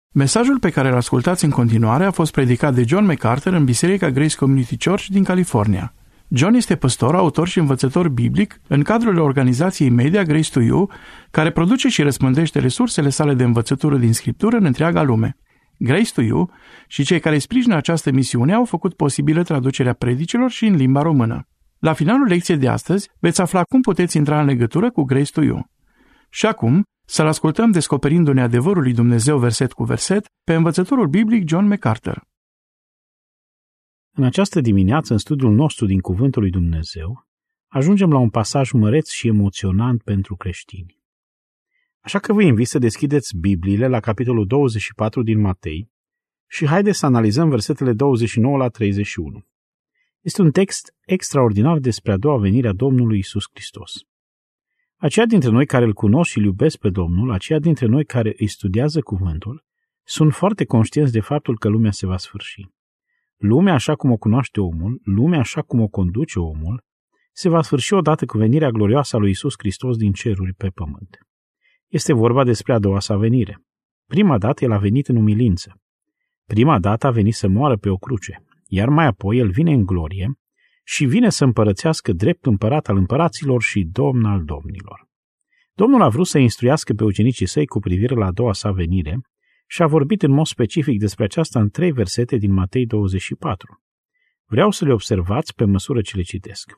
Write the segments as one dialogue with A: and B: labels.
A: Mesajul pe care îl ascultați în continuare a fost predicat de John MacArthur în Biserica Grace Community Church din California. John este păstor, autor și învățător biblic în cadrul organizației media Grace to You, care produce și răspândește resursele sale de învățătură din Scriptură în întreaga lume. Grace to You și cei care sprijină această misiune au făcut posibilă traducerea predicilor și în limba română. La finalul lecției de astăzi veți afla cum puteți intra în legătură cu Grace to You. Și acum, să-l ascultăm descoperindu-ne adevărul lui Dumnezeu verset cu verset pe învățătorul biblic John MacArthur.
B: În această dimineață, în studiul nostru din Cuvântul lui Dumnezeu, ajungem la un pasaj măreț și emoționant pentru creștini. Așa că vă invit să deschideți Bibliile la capitolul 24 din Matei și haideți să analizăm versetele 29 la 31. Este un text extraordinar despre a doua venire a Domnului Iisus Hristos. Aceia dintre noi care îl cunosc și îl iubesc pe Domnul, aceia dintre noi care îi studiază cuvântul, sunt foarte conștienți de faptul că lumea se va sfârși. Lumea așa cum o cunoaște omul, lumea așa cum o conduce omul, se va sfârși odată cu venirea glorioasă a lui Iisus Hristos din ceruri pe pământ. Este vorba despre a doua sa venire. Prima dată El a venit în umilință. Prima dată a venit să moară pe o cruce, iar mai apoi El vine în glorie și vine să împărățească drept împărat al împăraților și domn al domnilor. Domnul a vrut să instruiască pe ucenicii săi cu privire la a doua sa venire și a vorbit în mod specific despre aceasta în 3 versete din Matei 24. Vreau să le observați pe măsură ce le citesc.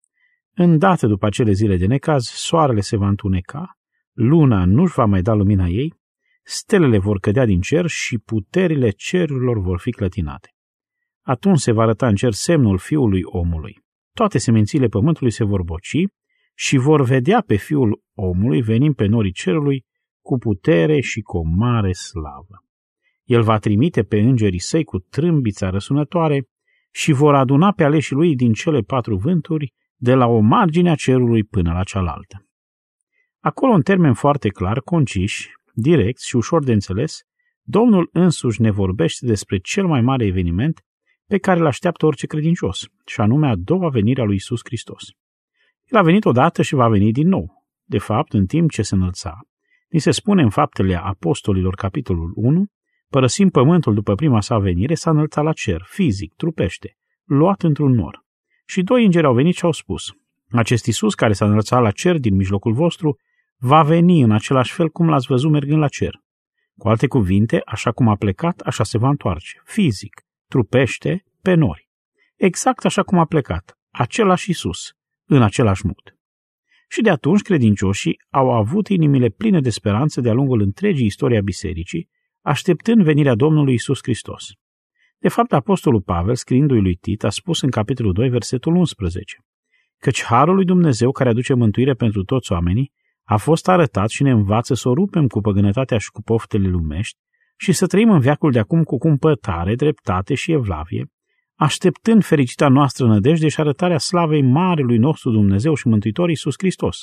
B: Îndată după acele zile de necaz, soarele se va întuneca, luna nu-și va mai da lumina ei, stelele vor cădea din cer și puterile cerurilor vor fi clătinate. Atunci se va arăta în cer semnul Fiului omului. Toate semințiile pământului se vor boci și vor vedea pe Fiul omului venind pe norii cerului cu putere și cu o mare slavă. El va trimite pe îngerii săi cu trâmbița răsunătoare și vor aduna pe aleșii lui din cele 4 vânturi, de la o margine a cerului până la cealaltă. Acolo, în termeni foarte clar, conciși, direcți și ușor de înțeles, Domnul însuși ne vorbește despre cel mai mare eveniment pe care îl așteaptă orice credincios, și anume a doua venire a lui Iisus Hristos. El a venit odată și va veni din nou. De fapt, în timp ce se înălța, ni se spune în Faptele Apostolilor, capitolul 1, părăsind pământul după prima sa venire, s-a înălțat la cer, fizic, trupește, luat într-un nor. Și 2 îngeri au venit și au spus: acest Iisus care s-a înălțat la cer din mijlocul vostru va veni în același fel cum l-ați văzut mergând la cer. Cu alte cuvinte, așa cum a plecat, așa se va întoarce, fizic, trupește, pe nori. Exact așa cum a plecat, același Iisus, în același mod. Și de atunci credincioșii au avut inimile pline de speranță de-a lungul întregii istorii a bisericii, așteptând venirea Domnului Iisus Hristos. De fapt, apostolul Pavel, scriindu-i lui Tit, a spus în capitolul 2, versetul 11, căci harul lui Dumnezeu care aduce mântuire pentru toți oamenii a fost arătat și ne învață să o rupem cu păgânătatea și cu poftele lumești și să trăim în veacul de acum cu cumpătare, dreptate și evlavie, așteptând fericita noastră nădejde și arătarea slavei Marelui nostru Dumnezeu și Mântuitor Iisus Hristos.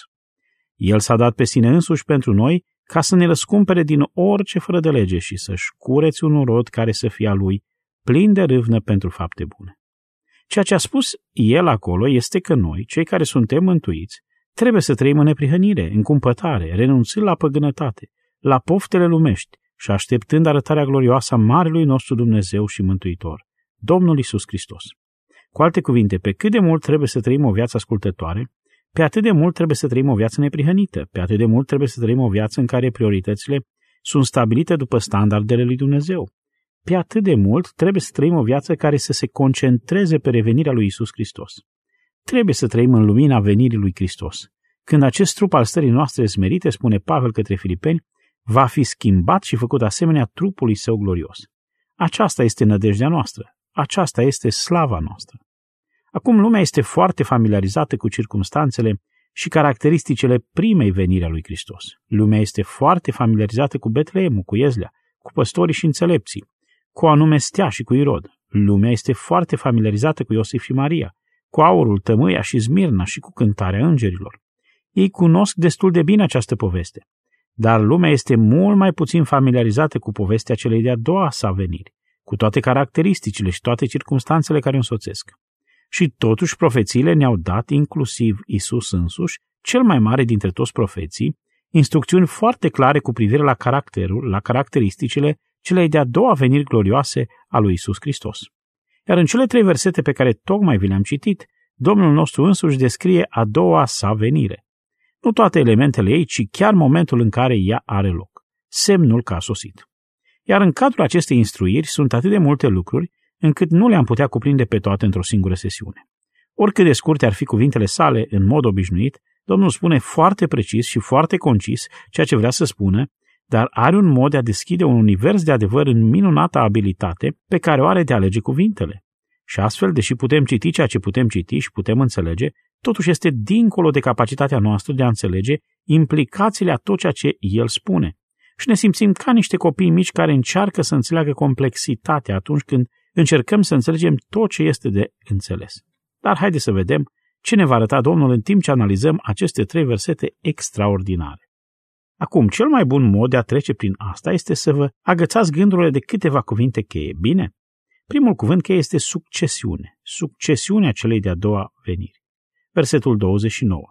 B: El s-a dat pe sine însuși pentru noi ca să ne răscumpere din orice fără de lege și să-și cureți un rod care să fie a Lui, plin de râvnă pentru fapte bune. Ceea ce a spus El acolo este că noi, cei care suntem mântuiți, trebuie să trăim în neprihănire, în cumpătare, renunțând la păgânătate, la poftele lumești și așteptând arătarea glorioasă a Marelui nostru Dumnezeu și Mântuitor, Domnul Iisus Hristos. Cu alte cuvinte, pe cât de mult trebuie să trăim o viață ascultătoare, pe atât de mult trebuie să trăim o viață neprihănită, pe atât de mult trebuie să trăim o viață în care prioritățile sunt stabilite după standardele lui Dumnezeu. Pe atât de mult trebuie să trăim o viață care să se concentreze pe revenirea lui Iisus Hristos. Trebuie să trăim în lumina venirii lui Hristos. Când acest trup al stării noastre smerite, spune Pavel către Filipeni, va fi schimbat și făcut asemenea trupului său glorios. Aceasta este nădejdea noastră. Aceasta este slava noastră. Acum lumea este foarte familiarizată cu circumstanțele și caracteristicile primei veniri a lui Hristos. Lumea este foarte familiarizată cu Betleemul, cu Ieslea, cu păstorii și înțelepții, cu anume Stea și cu Irod. Lumea este foarte familiarizată cu Iosif și Maria, cu aurul, tămâia și Smirna și cu cântarea îngerilor. Ei cunosc destul de bine această poveste, dar lumea este mult mai puțin familiarizată cu povestea celei de-a doua sa veniri, cu toate caracteristicile și toate circumstanțele care o însoțesc. Și totuși profețiile ne-au dat, inclusiv Iisus însuși, cel mai mare dintre toți profeții, instrucțiuni foarte clare cu privire la caracterul, la caracteristicile celei de-a doua veniri glorioase a lui Iisus Hristos. Iar în cele 3 versete pe care tocmai vi le-am citit, Domnul nostru însuși descrie a doua sa venire. Nu toate elementele ei, ci chiar momentul în care ea are loc, semnul că a sosit. Iar în cadrul acestei instruiri sunt atât de multe lucruri, încât nu le-am putea cuprinde pe toate într-o singură sesiune. Oricât de scurte ar fi cuvintele sale, în mod obișnuit, Domnul spune foarte precis și foarte concis ceea ce vrea să spună, dar are un mod de a deschide un univers de adevăr în minunata abilitate pe care o are de a alege cuvintele. Și astfel, deși putem citi ceea ce putem citi și putem înțelege, totuși este dincolo de capacitatea noastră de a înțelege implicațiile a tot ceea ce El spune. Și ne simțim ca niște copii mici care încearcă să înțeleagă complexitatea atunci când încercăm să înțelegem tot ce este de înțeles. Dar haideți să vedem ce ne va arăta Domnul în timp ce analizăm aceste 3 versete extraordinare. Acum, cel mai bun mod de a trece prin asta este să vă agățați gândurile de câteva cuvinte cheie. Bine? Primul cuvânt cheie este succesiune. Succesiunea celei de-a doua veniri. Versetul 29.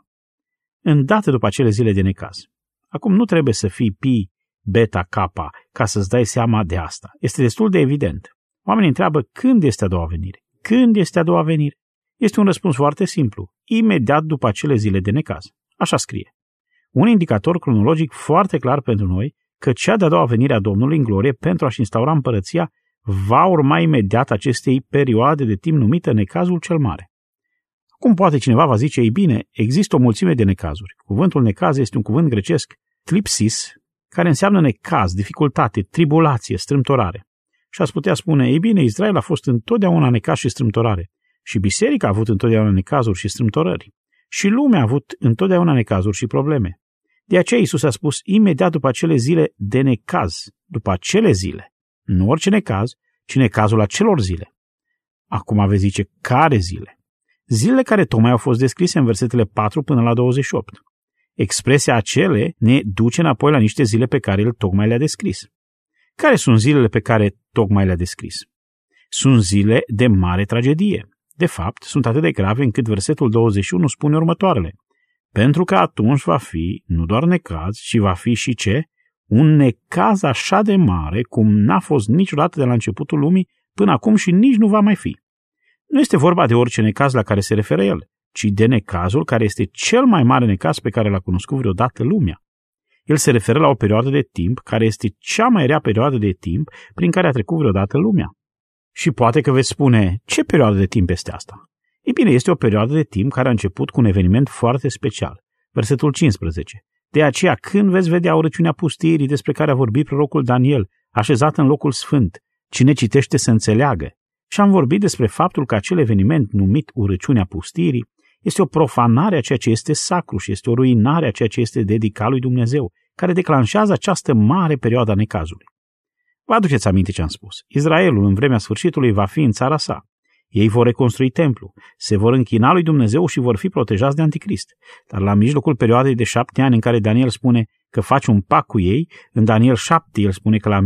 B: Îndată după acele zile de necaz. Acum nu trebuie să fii pi, beta, kappa ca să-ți dai seama de asta. Este destul de evident. Oamenii întreabă când este a doua venire. Când este a doua venire? Este un răspuns foarte simplu. Imediat după acele zile de necaz. Așa scrie. Un indicator cronologic foarte clar pentru noi că cea de-a doua venire a Domnului în glorie pentru a-și instaura împărăția va urma imediat acestei perioade de timp numită necazul cel mare. Cum poate cineva va zice, ei bine, există o mulțime de necazuri. Cuvântul necaz este un cuvânt grecesc, tlipsis, care înseamnă necaz, dificultate, tribulație, strâmtorare. Și ați putea spune, ei bine, Israel a fost întotdeauna necaz și strâmtorare. Și biserica a avut întotdeauna necazuri și strâmtorări. Și lumea a avut întotdeauna necazuri și probleme. De aceea Iisus a spus imediat după acele zile de necaz, după acele zile. Nu orice necaz, ci necazul acelor zile. Acum veți zice, care zile? Zilele care tocmai au fost descrise în versetele 4 până la 28. Expresia acele ne duce înapoi la niște zile pe care El tocmai le-a descris. Care sunt zilele pe care tocmai le-a descris? Sunt zile de mare tragedie. De fapt, sunt atât de grave încât versetul 21 spune următoarele. Pentru că atunci va fi nu doar necaz, ci va fi și ce? Un necaz așa de mare cum n-a fost niciodată de la începutul lumii până acum și nici nu va mai fi. Nu este vorba de orice necaz la care se referă el, ci de necazul care este cel mai mare necaz pe care l-a cunoscut vreodată lumea. El se referă la o perioadă de timp care este cea mai rea perioadă de timp prin care a trecut vreodată lumea. Și poate că veți spune, ce perioadă de timp este asta? Ei bine, este o perioadă de timp care a început cu un eveniment foarte special. Versetul 15. De aceea, când veți vedea urăciunea pustirii despre care a vorbit prorocul Daniel, așezat în locul sfânt, cine citește să înțeleagă. Și am vorbit despre faptul că acel eveniment numit urăciunea pustirii este o profanare a ceea ce este sacru și este o ruinare a ceea ce este dedicat lui Dumnezeu, care declanșează această mare perioadă a necazului. Vă aduceți aminte ce am spus. Israelul în vremea sfârșitului va fi în țara sa. Ei vor reconstrui templu, se vor închina lui Dumnezeu și vor fi protejați de Anticrist. Dar la mijlocul perioadei de 7 ani în care Daniel spune că face un pact cu ei, în Daniel 7 el spune că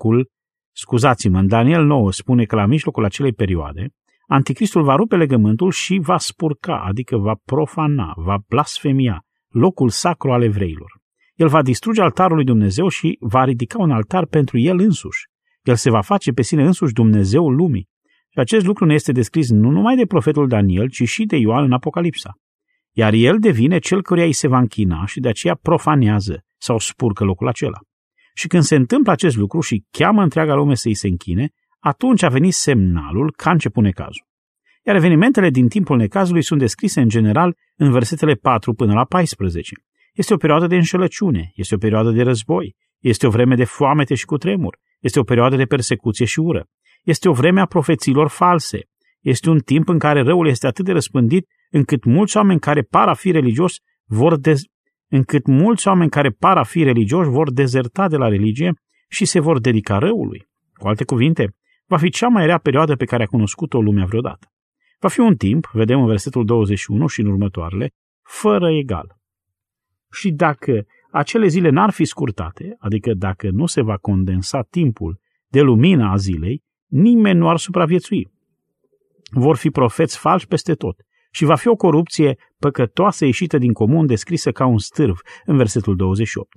B: în Daniel 9 spune că la mijlocul acelei perioade, Anticristul va rupe legământul și va spurca, adică va profana, va blasfemia locul sacru al evreilor. El va distruge altarul lui Dumnezeu și va ridica un altar pentru el însuși. El se va face pe sine însuși Dumnezeul lumii. Și acest lucru ne este descris nu numai de profetul Daniel, ci și de Ioan în Apocalipsa. Iar el devine cel căruia îi se va închina și de aceea profanează sau spurcă locul acela. Și când se întâmplă acest lucru și cheamă întreaga lume să îi se închine, atunci a venit semnalul că a început necazul. Iar evenimentele din timpul necazului sunt descrise în general în versetele 4 până la 14. Este o perioadă de înșelăciune, este o perioadă de război, este o vreme de foamete și cutremur, este o perioadă de persecuție și ură, este o vreme a profețiilor false, este un timp în care răul este atât de răspândit încât mulți oameni care par a fi religioși vor dezerta de la religie și se vor dedica răului. Cu alte cuvinte, va fi cea mai rea perioadă pe care a cunoscut-o lumea vreodată. Va fi un timp, vedem în versetul 21 și în următoarele, fără egal. Și dacă acele zile n-ar fi scurtate, adică dacă nu se va condensa timpul de lumina a zilei, nimeni nu ar supraviețui. Vor fi profeți falși peste tot și va fi o corupție păcătoasă ieșită din comun descrisă ca un stârv în versetul 28.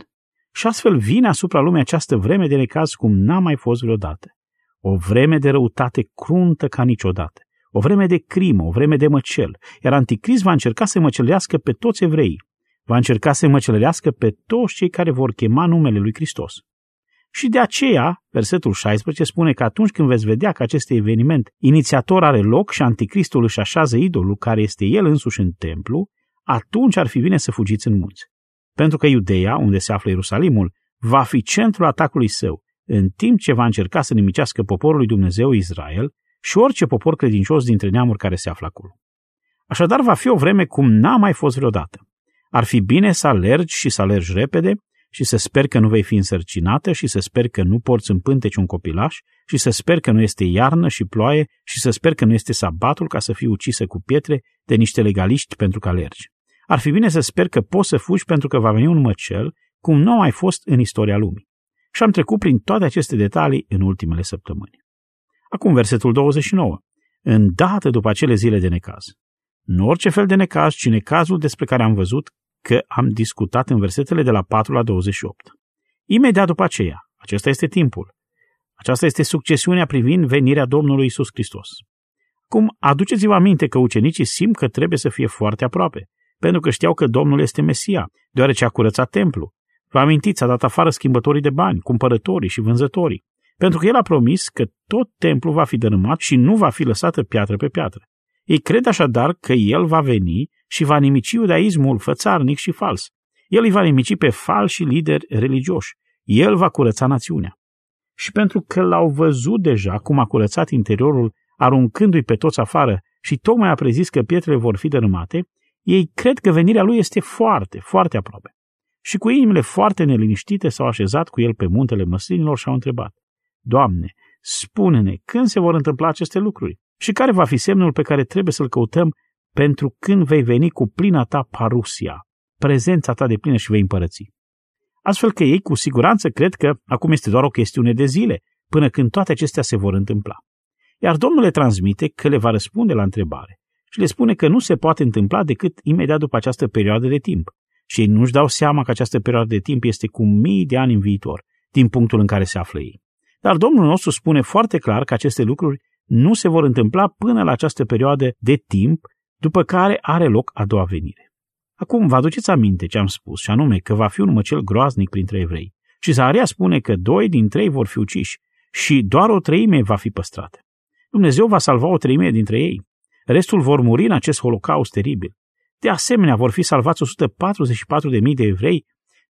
B: Și astfel vine asupra lumii această vreme de necaz cum n-a mai fost vreodată. O vreme de răutate cruntă ca niciodată. O vreme de crimă, o vreme de măcel. Iar Anticrist va încerca să măcelească pe toți evreii. Va încerca să măcelească pe toți cei care vor chema numele lui Hristos. Și de aceea, versetul 16 spune că atunci când veți vedea că acest eveniment inițiator are loc și Anticristul își așează idolul care este el însuși în templu, atunci ar fi bine să fugiți în munți. Pentru că Iudeea, unde se află Ierusalimul, va fi centrul atacului său, în timp ce va încerca să nimicească poporul lui Dumnezeu Israel și orice popor credincios dintre neamuri care se află acolo. Așadar va fi o vreme cum n-a mai fost vreodată. Ar fi bine să alergi și să alergi repede și să speri că nu vei fi însărcinată și să speri că nu porți în pânteci un copilaș și să speri că nu este iarnă și ploaie și să speri că nu este sabatul ca să fii ucisă cu pietre de niște legaliști pentru că alergi. Ar fi bine să speri că poți să fugi pentru că va veni un măcel cum nu a mai fost în istoria lumii. Și am trecut prin toate aceste detalii în ultimele săptămâni. Acum versetul 29. Îndată după acele zile de necaz. Nu orice fel de necaz, ci necazul despre care am văzut că am discutat în versetele de la 4 la 28. Imediat după aceea, acesta este timpul. Aceasta este succesiunea privind venirea Domnului Iisus Hristos. Acum, aduceți-vă aminte că ucenicii simt că trebuie să fie foarte aproape, pentru că știau că Domnul este Mesia, deoarece a curățat templu. Vă amintiți, a dat afară schimbătorii de bani, cumpărătorii și vânzătorii, pentru că el a promis că tot templul va fi dărâmat și nu va fi lăsată piatră pe piatră. Ei cred așadar că el va veni și va nimici iudaismul fățarnic și fals. El îi va nimici pe falși lideri religioși. El va curăța națiunea. Și pentru că l-au văzut deja cum a curățat interiorul, aruncându-i pe toți afară și tocmai a prezis că pietrele vor fi dărâmate, ei cred că venirea lui este foarte, foarte aproape. Și cu inimile foarte neliniștite s-au așezat cu el pe muntele măslinilor și au întrebat: Doamne, spune-ne când se vor întâmpla aceste lucruri și care va fi semnul pe care trebuie să-l căutăm pentru când vei veni cu plina ta parusia, prezența ta de plină și vei împărăți. Astfel că ei cu siguranță cred că acum este doar o chestiune de zile până când toate acestea se vor întâmpla. Iar Domnul le transmite că le va răspunde la întrebare și le spune că nu se poate întâmpla decât imediat după această perioadă de timp. Și ei nu-și dau seama că această perioadă de timp este cu mii de ani în viitor, din punctul în care se află ei. Dar Domnul nostru spune foarte clar că aceste lucruri nu se vor întâmpla până la această perioadă de timp, după care are loc a doua venire. Acum vă aduceți aminte ce am spus, și anume că va fi un măcel groaznic printre evrei. Și Zaharia spune că 2 din 3 vor fi uciși și doar 1/3 va fi păstrată. Dumnezeu va salva 1/3 dintre ei. Restul vor muri în acest holocaust teribil. De asemenea, vor fi salvați 144.000 de evrei,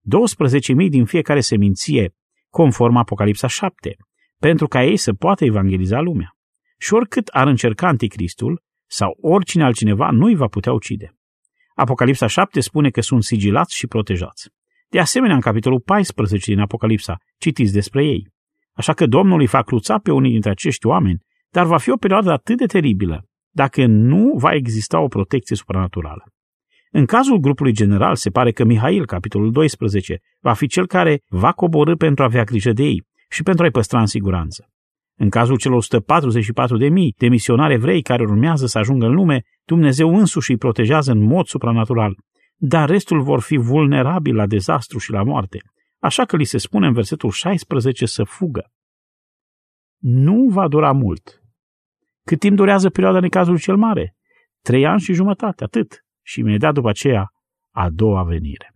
B: 12.000 din fiecare seminție, conform Apocalipsa 7, pentru ca ei să poată evangeliza lumea. Și oricât ar încerca Anticristul sau oricine altcineva, nu îi va putea ucide. Apocalipsa 7 spune că sunt sigilați și protejați. De asemenea, în capitolul 14 din Apocalipsa citiți despre ei. Așa că Domnul îi va cruța pe unii dintre acești oameni, dar va fi o perioadă atât de teribilă dacă nu va exista o protecție supranaturală. În cazul grupului general, se pare că Mihail, capitolul 12, va fi cel care va coborî pentru a avea grijă de ei și pentru a-i păstra în siguranță. În cazul celor 144.000 de misionari evrei care urmează să ajungă în lume, Dumnezeu însuși îi protejează în mod supranatural, dar restul vor fi vulnerabili la dezastru și la moarte, așa că li se spune în versetul 16 să fugă. Nu va dura mult. Cât timp durează perioada necazului cel mare? 3 ani și jumătate, atât. Și imediat după aceea, a doua venire.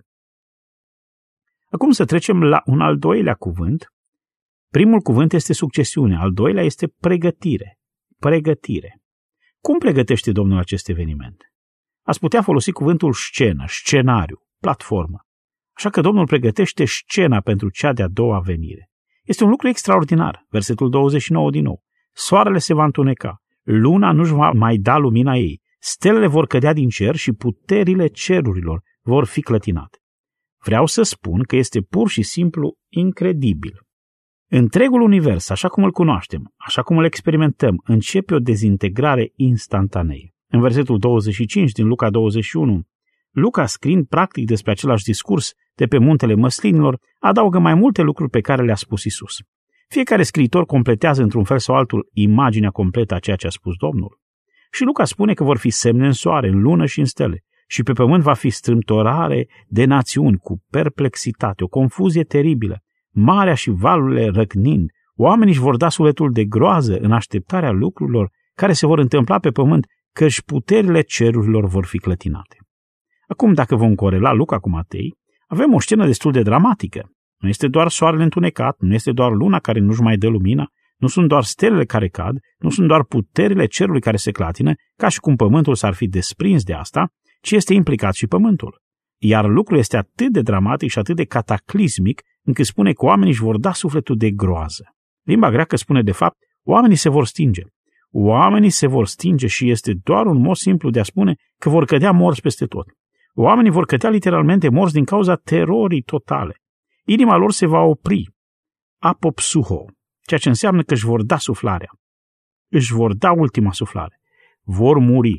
B: Acum să trecem la un al doilea cuvânt. Primul cuvânt este succesiune, al doilea este pregătire. Pregătire. Cum pregătește Domnul acest eveniment? Ați putea folosi cuvântul scenă, scenariu, platformă. Așa că Domnul pregătește scena pentru cea de-a doua venire. Este un lucru extraordinar. Versetul 29 din nou. Soarele se va întuneca, luna nu-și va mai da lumina ei, stelele vor cădea din cer și puterile cerurilor vor fi clătinate. Vreau să spun că este pur și simplu incredibil. Întregul univers, așa cum îl cunoaștem, așa cum îl experimentăm, începe o dezintegrare instantanee. În versetul 25 din Luca 21, Luca, scriind practic despre același discurs de pe muntele măslinilor, adaugă mai multe lucruri pe care le-a spus Isus. Fiecare scriitor completează într-un fel sau altul imaginea completă a ceea ce a spus Domnul. Și Luca spune că vor fi semne în soare, în lună și în stele, și pe pământ va fi strâmtorare de națiuni cu perplexitate, o confuzie teribilă, marea și valurile răcnind. Oamenii își vor da sufletul de groază în așteptarea lucrurilor care se vor întâmpla pe pământ, căci puterile cerurilor vor fi clătinate. Acum, dacă vom corela Luca cu Matei, avem o scenă destul de dramatică. Nu este doar soarele întunecat, nu este doar luna care nu-și mai dă lumină, nu sunt doar stelele care cad, nu sunt doar puterile cerului care se clatină, ca și cum pământul s-ar fi desprins de asta, ci este implicat și pământul. Iar lucrul este atât de dramatic și atât de cataclismic, încât spune că oamenii își vor da sufletul de groază. Limba greacă spune de fapt, oamenii se vor stinge. Oamenii se vor stinge și este doar un mod simplu de a spune că vor cădea morți peste tot. Oamenii vor cădea literalmente morți din cauza terorii totale. Inima lor se va opri, apopsuho, ceea ce înseamnă că își vor da suflarea. Își vor da ultima suflare. Vor muri.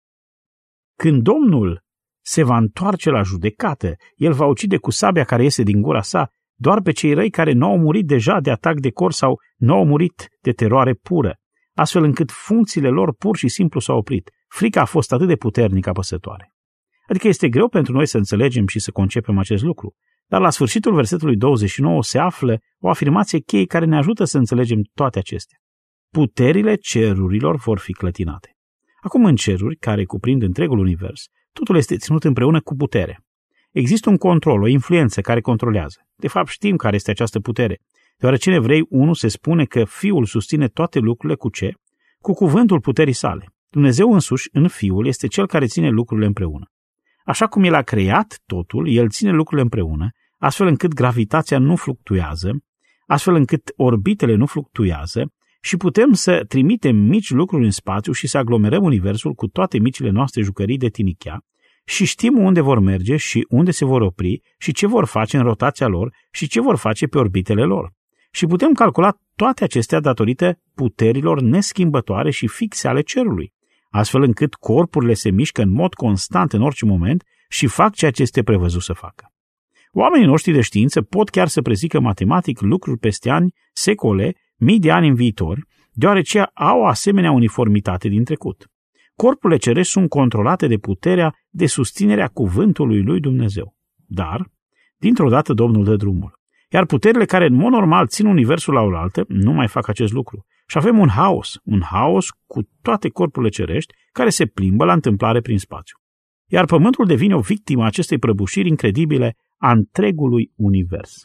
B: Când Domnul se va întoarce la judecată, El va ucide cu sabia care iese din gura sa doar pe cei răi care nu au murit deja de atac de cor sau nu au murit de teroare pură, astfel încât funcțiile lor pur și simplu s-au oprit. Frica a fost atât de puternică apăsătoare. Adică este greu pentru noi să înțelegem și să concepem acest lucru, dar la sfârșitul versetului 29 se află o afirmație cheie care ne ajută să înțelegem toate acestea. Puterile cerurilor vor fi clătinate. Acum în ceruri, care cuprind întregul univers, totul este ținut împreună cu putere. Există un control, o influență care controlează. De fapt știm care este această putere, deoarece în Evrei 1 se spune că Fiul susține toate lucrurile cu ce? Cu cuvântul puterii sale. Dumnezeu însuși, în Fiul, este Cel care ține lucrurile împreună. Așa cum El a creat totul, El ține lucrurile împreună, astfel încât gravitația nu fluctuează, astfel încât orbitele nu fluctuează și putem să trimitem mici lucruri în spațiu și să aglomerăm universul cu toate micile noastre jucării de tinichea și știm unde vor merge și unde se vor opri și ce vor face în rotația lor și ce vor face pe orbitele lor. Și putem calcula toate acestea datorită puterilor neschimbătoare și fixe ale cerului, astfel încât corpurile se mișcă în mod constant în orice moment și fac ceea ce este prevăzut să facă. Oamenii noștri de știință pot chiar să prezică matematic lucruri peste ani, secole, mii de ani în viitor, deoarece au o asemenea uniformitate din trecut. Corpurile cerești sunt controlate de puterea de susținere a cuvântului lui Dumnezeu. Dar, dintr-o dată, Domnul dă drumul. Iar puterile care în mod normal țin universul la oaltă nu mai fac acest lucru. Și avem un haos cu toate corpurile cerești care se plimbă la întâmplare prin spațiu. Iar pământul devine o victimă a acestei prăbușiri incredibile a întregului univers.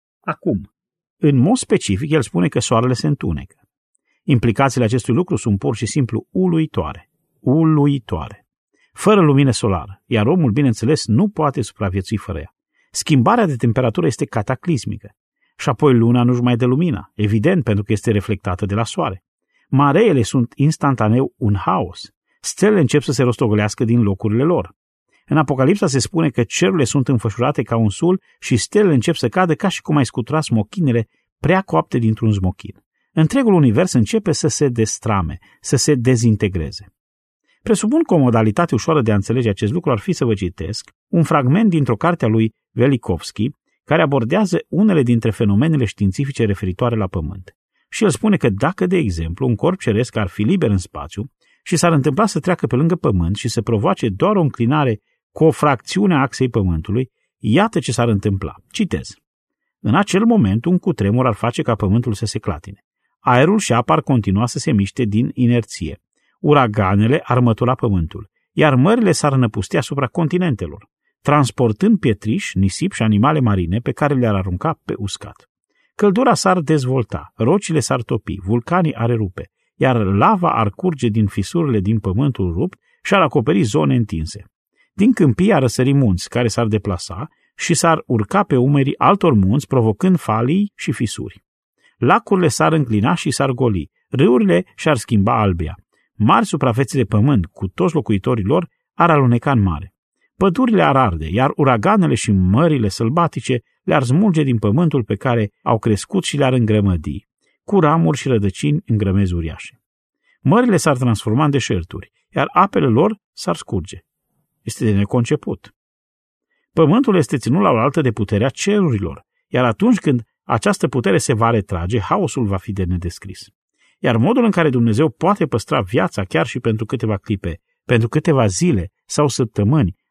B: Acum, în mod specific, el spune că soarele se întunecă. Implicațiile acestui lucru sunt pur și simplu uluitoare. Uluitoare. Fără lumină solară, iar omul, bineînțeles, nu poate supraviețui fără ea. Schimbarea de temperatură este cataclismică. Și apoi luna nu-și mai dă lumina, evident, pentru că este reflectată de la soare. Mareele sunt instantaneu un haos. Stelele încep să se rostogolească din locurile lor. În Apocalipsa se spune că cerurile sunt înfășurate ca un sul și stelele încep să cadă ca și cum ai scutura smochinele prea coapte dintr-un smochin. Întregul univers începe să se destrame, să se dezintegreze. Presupun că o modalitate ușoară de a înțelege acest lucru ar fi să vă citesc un fragment dintr-o carte a lui Velikovski, care abordează unele dintre fenomenele științifice referitoare la Pământ. Și el spune că dacă, de exemplu, un corp ceresc ar fi liber în spațiu și s-ar întâmpla să treacă pe lângă Pământ și să provoace doar o înclinare cu o fracțiune a axei Pământului, iată ce s-ar întâmpla. Citez. În acel moment, un cutremur ar face ca Pământul să se clatine. Aerul și apa ar continua să se miște din inerție. Uraganele ar mătura Pământul, iar mările s-ar năpusti asupra continentelor, transportând pietriș, nisip și animale marine pe care le-ar arunca pe uscat. Căldura s-ar dezvolta, rocile s-ar topi, vulcanii ar erupe, iar lava ar curge din fisurile din pământul rupt și ar acoperi zone întinse. Din câmpii ar răsări munți care s-ar deplasa și s-ar urca pe umerii altor munți, provocând falii și fisuri. Lacurile s-ar înclina și s-ar goli, râurile și-ar schimba albia. Mari suprafețe de pământ, cu toți locuitorii lor, ar aluneca în mare. Pădurile ar arde, iar uraganele și mările sălbatice le-ar smulge din pământul pe care au crescut și le-ar îngrămădi, cu ramuri și rădăcini în grămezi uriașe. Mările s-ar transforma în deșerturi, iar apele lor s-ar scurge. Este de neconceput. Pământul este ținut la oaltă de puterea cerurilor, iar atunci când această putere se va retrage, haosul va fi de nedescris. Iar modul în care Dumnezeu poate păstra viața chiar și pentru câteva clipe, pentru câteva zile sau săptămâni,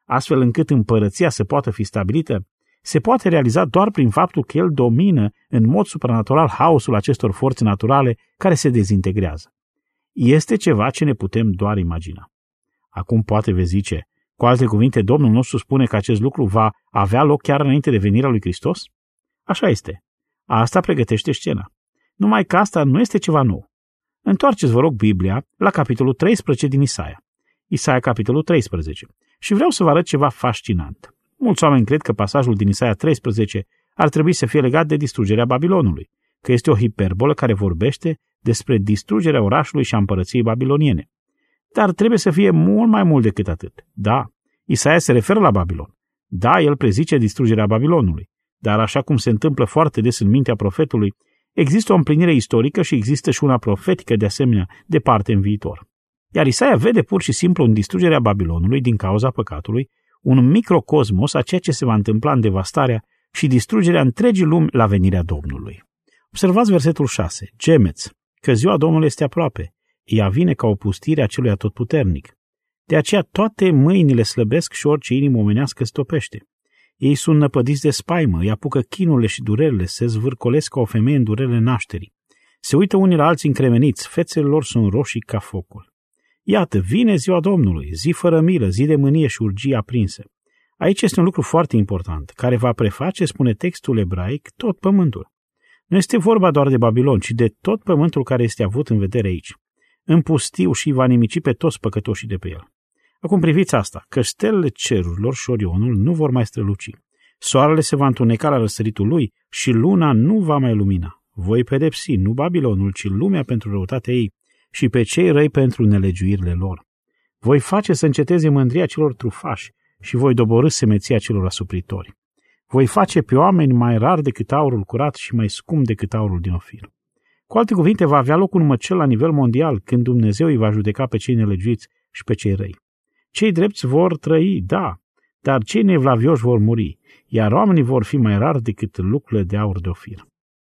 B: astfel încât împărăția să poată fi stabilită, se poate realiza doar prin faptul că el domină în mod supranatural haosul acestor forțe naturale care se dezintegrează. Este ceva ce ne putem doar imagina. Acum poate vezi zice, cu alte cuvinte, Domnul nostru spune că acest lucru va avea loc chiar înainte de venirea lui Hristos? Așa este. Asta pregătește scena. Numai că asta nu este ceva nou. Întoarceți, vă rog, Biblia la capitolul 13 din Isaia. Isaia, capitolul 13. Și vreau să vă arăt ceva fascinant. Mulți oameni cred că pasajul din Isaia 13 ar trebui să fie legat de distrugerea Babilonului, că este o hiperbolă care vorbește despre distrugerea orașului și a împărăției babiloniene. Dar trebuie să fie mult mai mult decât atât. Da, Isaia se referă la Babilon. Da, el prezice distrugerea Babilonului. Dar așa cum se întâmplă foarte des în mintea profetului, există o împlinire istorică și există și una profetică de asemenea departe în viitor. Iar Isaia vede pur și simplu în distrugerea Babilonului din cauza păcatului un microcosmos a ceea ce se va întâmpla în devastarea și distrugerea întregii lumi la venirea Domnului. Observați versetul 6. Gemeți, că ziua Domnului este aproape. Ea vine ca o pustire a celui atotputernic. De aceea toate mâinile slăbesc și orice inimă omenească stopește. Ei sunt năpădiți de spaimă, îi apucă chinurile și durerile, se zvârcolesc ca o femeie în durerile nașterii. Se uită unii la alții încremeniți, fețele lor sunt roșii ca focul. Iată, vine ziua Domnului, zi fără milă, zi de mânie și urgie aprinse. Aici este un lucru foarte important, care va preface, spune textul ebraic, tot pământul. Nu este vorba doar de Babilon, ci de tot pământul care este avut în vedere aici. În pustiu și va nimici pe toți păcătoșii de pe el. Acum priviți asta, că stelele cerurilor și Orionul nu vor mai străluci. Soarele se va întuneca la răsăritul lui și luna nu va mai lumina. Voi pedepsi nu Babilonul, ci lumea pentru răutatea ei și pe cei răi pentru nelegiuirile lor. Voi face să înceteze mândria celor trufași și voi doborî semeția celor asupritori. Voi face pe oameni mai rar decât aurul curat și mai scump decât aurul din Ofir. Cu alte cuvinte, va avea loc un măcel la nivel mondial când Dumnezeu îi va judeca pe cei nelegiuiți și pe cei răi. Cei drepți vor trăi, da, dar cei nevlavioși vor muri, iar oamenii vor fi mai rari decât lucrurile de aur de Ofir.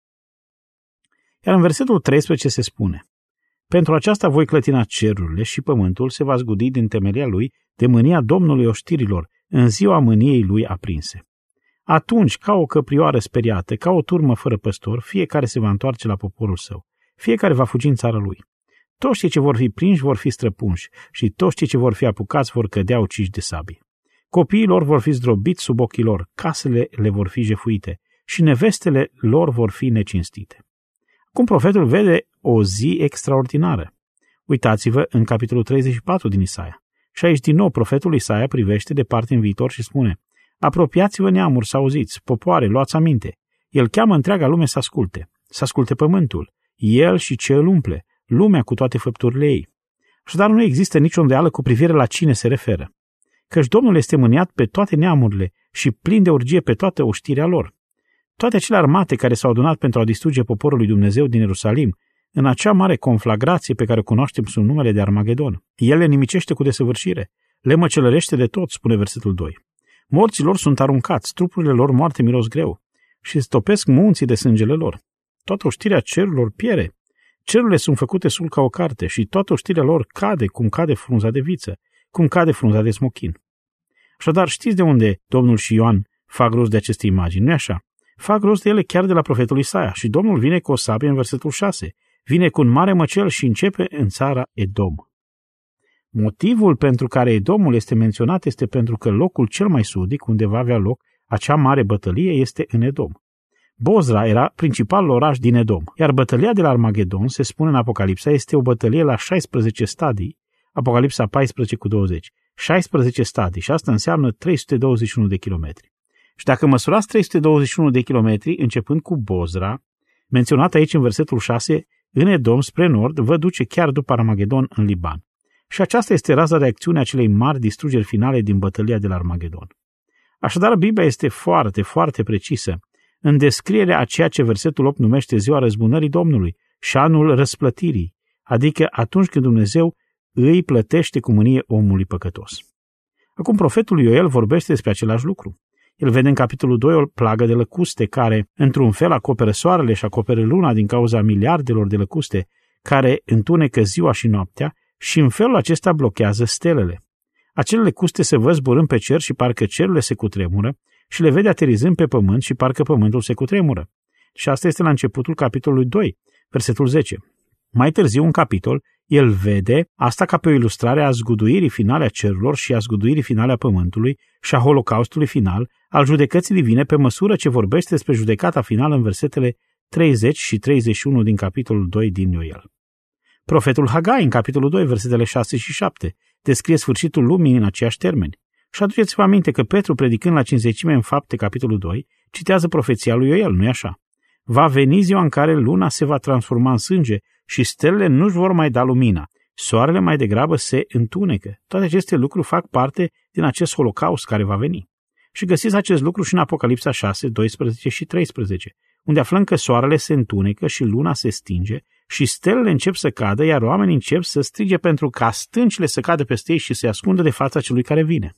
B: Iar în versetul 13 se spune: pentru aceasta voi clătina cerurile și pământul se va zgudi din temelia lui de mânia Domnului oștirilor în ziua mâniei lui aprinse. Atunci, ca o căprioară speriată, ca o turmă fără păstor, fiecare se va întoarce la poporul său, fiecare va fugi în țara lui. Toți cei ce vor fi prinși vor fi străpunși și toți cei ce vor fi apucați vor cădea uciși de sabie. Copiii lor vor fi zdrobiți sub ochii lor, casele le vor fi jefuite și nevestele lor vor fi necinstite. Acum profetul vede o zi extraordinară. Uitați-vă în capitolul 34 din Isaia. Și aici din nou profetul Isaia privește departe în viitor și spune: apropiați-vă neamuri să auziți, popoare, luați aminte. El cheamă întreaga lume să asculte pământul, el și ce îl umple, lumea cu toate făpturile ei. Așadar nu există nicio îndoială cu privire la cine se referă. Căci Domnul este mâniat pe toate neamurile și plin de urgie pe toată oștirea lor. Toate acele armate care s-au adunat pentru a distruge poporul lui Dumnezeu din Ierusalim, în acea mare conflagrație pe care o cunoaștem sub numele de Armagedon. El le nimicește cu desăvârșire, le măcelărește de tot, spune versetul 2. Morții lor sunt aruncați, trupurile lor moarte miros greu și stopesc munții de sângele lor. Toată oștirea cerurilor piere. Cerurile sunt făcute sul ca o carte și toată oștirea lor cade cum cade frunza de viță, cum cade frunza de smochin. Așadar, știți de unde Domnul și Ioan fac rost de aceste imagini, nu-i așa? Fac rost de ele chiar de la profetul Isaia și Domnul vine cu o sabie în versetul 6. Vine cu un mare măcel și începe în țara Edom. Motivul pentru care Edomul este menționat este pentru că locul cel mai sudic, unde va avea loc acea mare bătălie, este în Edom. Bozra era principalul oraș din Edom, iar bătălia de la Armagedon, se spune în Apocalipsa, este o bătălie la 16 stadii, Apocalipsa 14:20, 16 stadii și asta înseamnă 321 de kilometri. Și dacă măsurați 321 de kilometri, începând cu Bozra, menționat aici în versetul 6, în Edom, spre nord, vă duce chiar după Armagedon în Liban. Și aceasta este raza de acțiune a celei mari distrugeri finale din bătălia de la Armagedon. Așadar, Biblia este foarte, foarte precisă în descrierea a ceea ce versetul 8 numește ziua răzbunării Domnului și anul răsplătirii, adică atunci când Dumnezeu îi plătește cu mânie omului păcătos. Acum profetul Ioel vorbește despre același lucru. El vede în capitolul 2 o plagă de lăcuste care, într-un fel, acoperă soarele și acoperă luna din cauza miliardelor de lăcuste care întunecă ziua și noaptea și în felul acesta blochează stelele. Acelele custe se văd zburând pe cer și parcă cerurile se cutremură și le vede aterizând pe pământ și parcă pământul se cutremură. Și asta este la începutul capitolului 2, versetul 10. Mai târziu, în capitol, el vede asta ca pe o ilustrare a zguduirii finale a cerurilor și a zguduirii finale a pământului și a holocaustului final, al judecății divine, pe măsură ce vorbește despre judecata finală în versetele 30 și 31 din capitolul 2 din Ioel. Profetul Hagai, în capitolul 2, versetele 6 și 7, descrie sfârșitul lumii în aceiași termeni. Și aduceți-vă aminte că Petru, predicând la Cincizecime în Fapte, capitolul 2, citează profeția lui Ioel, nu-i așa? Va veni ziua în care luna se va transforma în sânge și stelele nu-și vor mai da lumina. Soarele mai degrabă se întunecă. Toate aceste lucruri fac parte din acest holocaust care va veni. Și găsiți acest lucru și în Apocalipsa 6, 12 și 13, unde aflăm că soarele se întunecă și luna se stinge și stelele încep să cadă, iar oamenii încep să strige pentru ca stâncile să cadă peste ei și să se ascundă de fața celui care vine.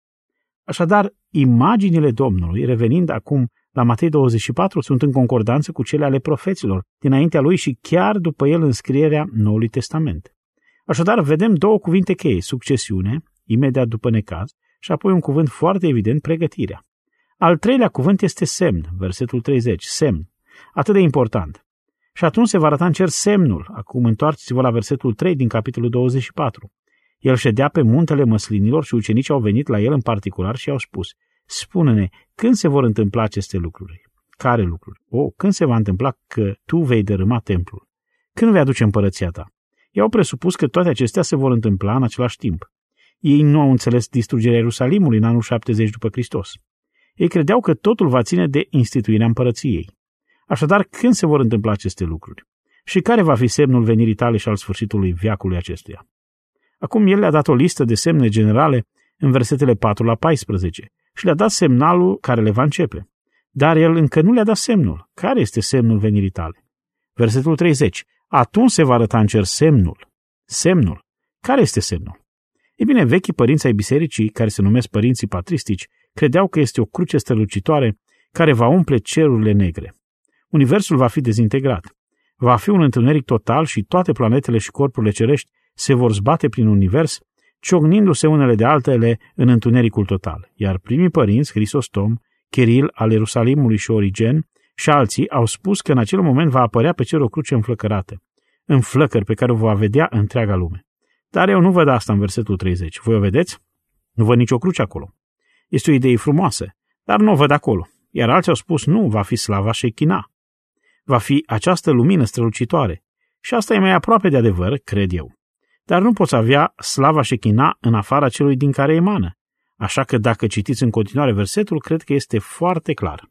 B: Așadar, imaginile Domnului, revenind acum la Matei 24, sunt în concordanță cu cele ale profeților dinaintea lui și chiar după el în scrierea Noului Testament. Așadar, vedem două cuvinte cheie, succesiune, imediat după necaz, și apoi un cuvânt foarte evident, pregătirea. Al treilea cuvânt este semn, versetul 30, semn, atât de important. Și atunci se va arăta în cer semnul. Acum întoarceți-vă la versetul 3 din capitolul 24. El ședea pe muntele măslinilor și ucenicii au venit la el în particular și i-au spus: spune-ne, când se vor întâmpla aceste lucruri? Care lucruri? Când se va întâmpla că tu vei dărâma templul? Când vei aduce împărăția ta? Ei au presupus că toate acestea se vor întâmpla în același timp. Ei nu au înțeles distrugerea Ierusalimului în anul 70 după Hristos. Ei credeau că totul va ține de instituirea împărăției. Așadar, când se vor întâmpla aceste lucruri? Și care va fi semnul venirii tale și al sfârșitului veacului acestuia? Acum el le-a dat o listă de semne generale în versetele 4 la 14 și le-a dat semnalul care le va începe. Dar el încă nu le-a dat semnul. Care este semnul venirii tale? Versetul 30. Atunci se va arăta în cer semnul. Semnul. Care este semnul? Ei bine, vechii părinți ai bisericii, care se numesc părinții patristici, credeau că este o cruce strălucitoare care va umple cerurile negre. Universul va fi dezintegrat. Va fi un întuneric total și toate planetele și corpurile cerești se vor zbate prin univers, ciocnindu-se unele de altele în întunericul total. Iar primii părinți, Hristostom, Chiril al Ierusalimului și Origen și alții au spus că în acel moment va apărea pe cer o cruce înflăcărată, în flăcări pe care o va vedea întreaga lume. Dar eu nu văd asta în versetul 30. Voi o vedeți? Nu văd nicio cruce acolo. Este o idee frumoasă, dar nu o văd acolo. Iar alții au spus, nu, va fi slava Shechina. Va fi această lumină strălucitoare. Și asta e mai aproape de adevăr, cred eu. Dar nu poți avea slava Shechina în afara celui din care emană. Așa că dacă citiți în continuare versetul, cred că este foarte clar.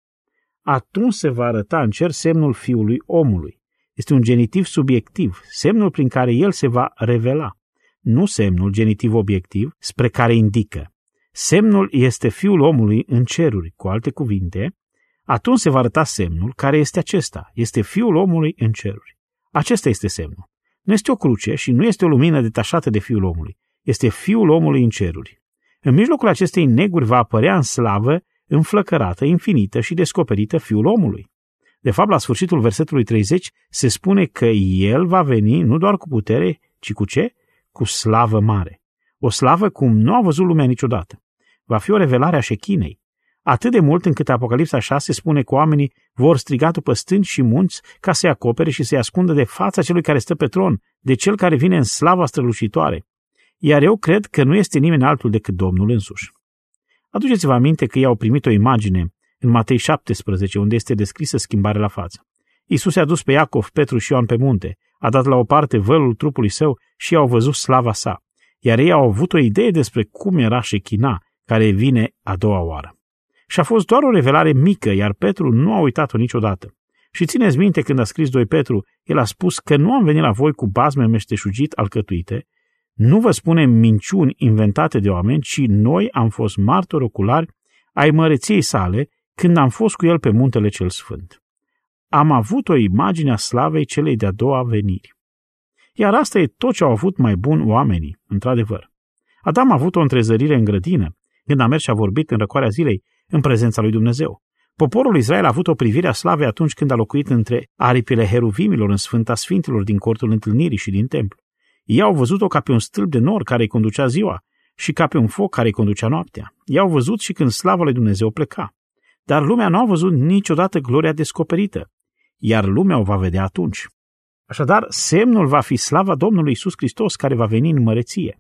B: Atunci se va arăta în cer semnul Fiului Omului. Este un genitiv subiectiv, semnul prin care el se va revela. Nu semnul genitiv obiectiv spre care indică. Semnul este Fiul Omului în ceruri, cu alte cuvinte, atunci se va arăta semnul care este acesta, este Fiul Omului în ceruri. Acesta este semnul. Nu este o cruce și nu este o lumină detașată de Fiul Omului, este Fiul Omului în ceruri. În mijlocul acestei neguri va apărea în slavă, înflăcărată, infinită și descoperită Fiul Omului. De fapt, la sfârșitul versetului 30 se spune că El va veni nu doar cu putere, ci cu ce? Cu slavă mare. O slavă cum nu a văzut lumea niciodată. Va fi o revelare a Shechinei. Atât de mult încât Apocalipsa 6 spune că oamenii vor striga după stânci și munți ca să-i acopere și să-i ascundă de fața celui care stă pe tron, de cel care vine în slava strălucitoare. Iar eu cred că nu este nimeni altul decât Domnul însuși. Aduceți-vă aminte că ei au primit o imagine în Matei 17, unde este descrisă schimbarea la față. Iisus i-a dus pe Iacov, Petru și Ioan pe munte, a dat la o parte vălul trupului său și i-au văzut slava sa, iar ei au avut o idee despre cum era Shechina, care vine a doua oară. Și a fost doar o revelare mică, iar Petru nu a uitat-o niciodată. Și țineți minte când a scris 2 Petru, el a spus că nu am venit la voi cu bazme meșteșugit alcătuite, nu vă spunem minciuni inventate de oameni, ci noi am fost martori oculari ai măreției sale când am fost cu el pe muntele cel sfânt. Am avut o imagine a slavei celei de-a doua veniri. Iar asta e tot ce au avut mai bun oamenii, într-adevăr. Adam a avut o întrezărire în grădină, când a mers și a vorbit în răcoarea zilei, în prezența lui Dumnezeu. Poporul Israel a avut o privire a slavei atunci când a locuit între aripile heruvimilor în Sfânta Sfinților din cortul întâlnirii și din templu. Ei au văzut-o ca pe un stâlp de nor care îi conducea ziua și ca pe un foc care îi conducea noaptea. I-au văzut și când slava lui Dumnezeu pleca. Dar lumea nu a văzut niciodată gloria descoperită, iar lumea o va vedea atunci. Așadar, semnul va fi slava Domnului Iisus Hristos care va veni în măreție.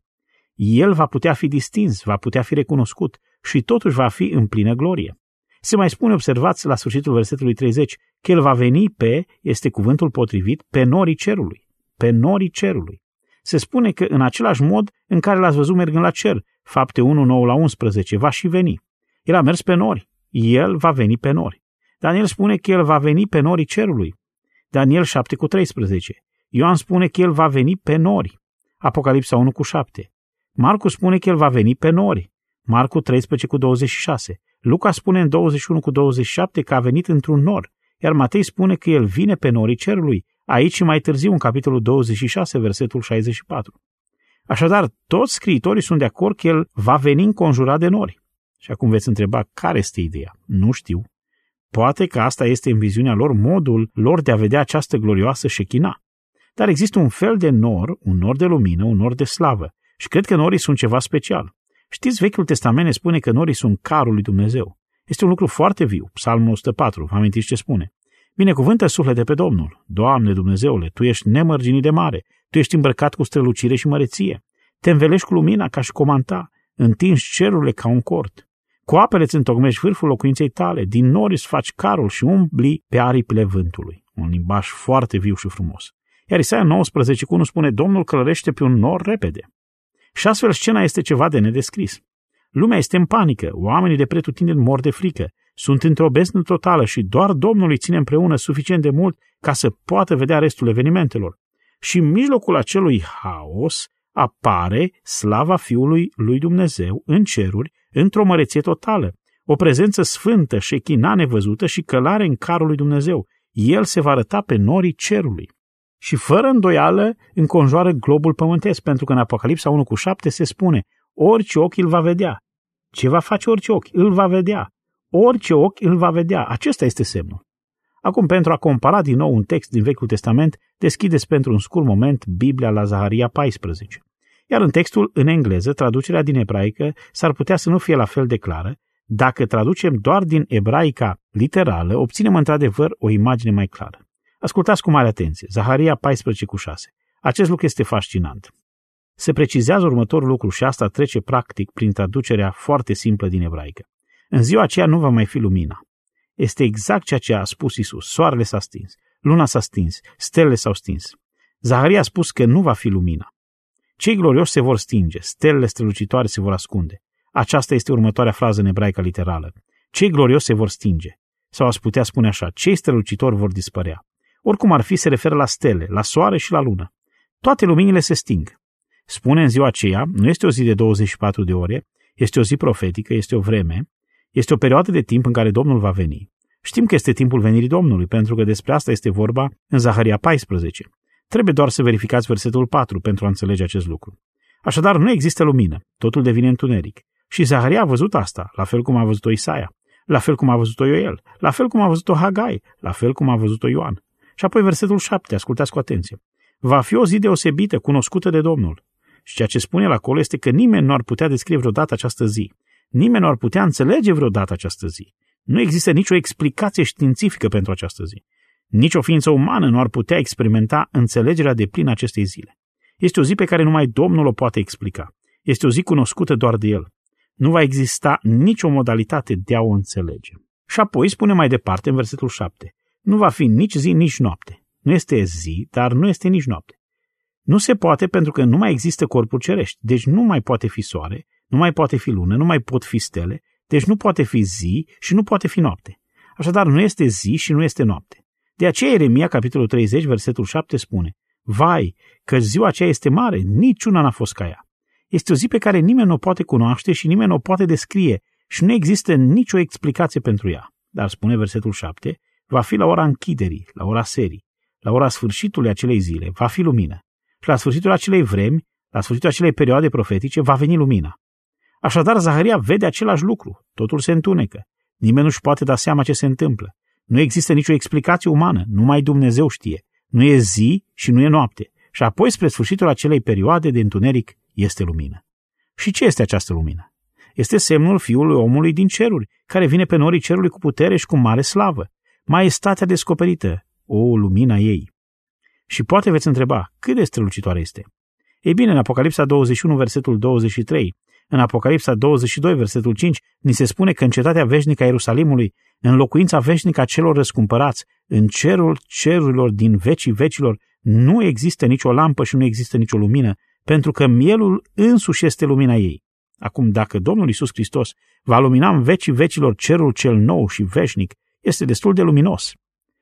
B: El va putea fi distins, va putea fi recunoscut și totuși va fi în plină glorie. Se mai spune, observați la sfârșitul versetului 30, că El va veni este cuvântul potrivit, pe norii cerului. Pe norii cerului. Se spune că în același mod în care l-ați văzut mergând la cer, Fapte 1, 9 la 11, va și veni. El a mers pe nori. El va veni pe nori. Daniel spune că El va veni pe norii cerului. Daniel 7 cu 13. Ioan spune că El va veni pe nori. Apocalipsa 1 cu 7. Marcu spune că El va veni pe nori. Marcu 13 cu 26. Luca spune în 21 cu 27 că a venit într-un nor, iar Matei spune că El vine pe norii cerului, aici și mai târziu în capitolul 26, versetul 64. Așadar, toți scriitorii sunt de acord că El va veni înconjurat de nori. Și acum veți întreba, care este ideea? Nu știu. Poate că asta este în viziunea lor modul lor de a vedea această glorioasă șechina. Dar există un fel de nor, un nor de lumină, un nor de slavă. Și cred că norii sunt ceva special. Știți, Vechiul Testament ne spune că norii sunt carul lui Dumnezeu. Este un lucru foarte viu. Psalmul 104, vă amintiți ce spune? Binecuvântă suflete pe Domnul. Doamne Dumnezeule, Tu ești nemărginit de mare, Tu ești îmbrăcat cu strălucire și măreție. Te învelești cu lumina ca și comanta, întingi cerurile ca un cort. Cu apele îți întocmești vârful locuinței tale, din nori îți faci carul și umbli pe aripile vântului. Un limbaj foarte viu și frumos. Iar Isaia 19 cu 1 spune, Domnul călărește pe un nor repede. Și astfel scena este ceva de nedescris. Lumea este în panică, oamenii de pretutindeni mor de frică, sunt într-o beznă totală și doar Domnul îi ține împreună suficient de mult ca să poată vedea restul evenimentelor. Și în mijlocul acelui haos apare slava Fiului lui Dumnezeu în ceruri, într-o măreție totală, o prezență sfântă, șechina nevăzută și călare în carul lui Dumnezeu. El se va arăta pe norii cerului. Și fără îndoială înconjoară globul pământesc, pentru că în Apocalipsa 1 cu 7 se spune, orice ochi îl va vedea. Ce va face orice ochi? Îl va vedea. Orice ochi îl va vedea. Acesta este semnul. Acum, pentru a compara din nou un text din Vechiul Testament, deschideți pentru un scurt moment Biblia la Zaharia 14. Iar în textul în engleză, traducerea din ebraică s-ar putea să nu fie la fel de clară. Dacă traducem doar din ebraica literală, obținem într-adevăr o imagine mai clară. Ascultați cu mare atenție. Zaharia 14 cu 6. Acest lucru este fascinant. Se precizează următorul lucru și asta trece practic prin traducerea foarte simplă din ebraică. În ziua aceea nu va mai fi lumina. Este exact ceea ce a spus Iisus. Soarele s-a stins, luna s-a stins, stelele s-au stins. Zaharia a spus că nu va fi lumina. Cei glorioși se vor stinge, stelele strălucitoare se vor ascunde. Aceasta este următoarea frază în ebraică literală. Cei glorioși se vor stinge. Sau ați putea spune așa, cei strălucitori vor dispărea. Oricum ar fi, se referă la stele, la soare și la lună. Toate luminile se sting. Spune în ziua aceea, nu este o zi de 24 de ore, este o zi profetică, este o vreme, este o perioadă de timp în care Domnul va veni. Știm că este timpul venirii Domnului, pentru că despre asta este vorba în Zaharia 14. Trebuie doar să verificați versetul 4 pentru a înțelege acest lucru. Așadar, nu există lumină, totul devine întuneric. Și Zaharia a văzut asta, la fel cum a văzut-o Isaia, la fel cum a văzut-o Ioel, la fel cum a văzut-o Hagai, la fel cum a văzut-o Ioan. Și apoi versetul 7, ascultați cu atenție. Va fi o zi deosebită, cunoscută de Domnul. Și ceea ce spune el acolo este că nimeni nu ar putea descrie vreodată această zi. Nimeni nu ar putea înțelege vreodată această zi. Nu există nicio explicație științifică pentru această zi. Nici o ființă umană nu ar putea experimenta înțelegerea deplină acestei zile. Este o zi pe care numai Domnul o poate explica. Este o zi cunoscută doar de El. Nu va exista nicio modalitate de a o înțelege. Și apoi spune mai departe în versetul 7. Nu va fi nici zi, nici noapte. Nu este zi, dar nu este nici noapte. Nu se poate pentru că nu mai există corpuri cerești. Deci nu mai poate fi soare, nu mai poate fi lună, nu mai pot fi stele. Deci nu poate fi zi și nu poate fi noapte. Așadar nu este zi și nu este noapte. De aceea Ieremia, capitolul 30, versetul 7 spune: vai, că ziua aceea este mare, niciuna n-a fost ca ea. Este o zi pe care nimeni nu o poate cunoaște și nimeni nu o poate descrie și nu există nicio explicație pentru ea. Dar spune versetul 7, va fi la ora închiderii, la ora serii, la ora sfârșitului acelei zile, va fi lumină. Și la sfârșitul acelei vremi, la sfârșitul acelei perioade profetice, va veni lumina. Așadar, Zaharia vede același lucru. Totul se întunecă. Nimeni nu-și poate da seama ce se întâmplă. Nu există nicio explicație umană. Numai Dumnezeu știe. Nu e zi și nu e noapte. Și apoi, spre sfârșitul acelei perioade de întuneric, este lumină. Și ce este această lumină? Este semnul Fiului omului din ceruri, care vine pe norii cerului cu putere și cu mare slavă. Maestatea descoperită, o lumina ei. Și poate veți întreba, cât de strălucitoare este? Ei bine, în Apocalipsa 21, versetul 23, în Apocalipsa 22, versetul 5, ni se spune că în cetatea veșnică a Ierusalimului, în locuința veșnică a celor răscumpărați, în cerul cerurilor din vecii vecilor, nu există nicio lampă și nu există nicio lumină, pentru că mielul însuși este lumina ei. Acum, dacă Domnul Iisus Hristos va lumina în vecii vecilor cerul cel nou și veșnic, este destul de luminos.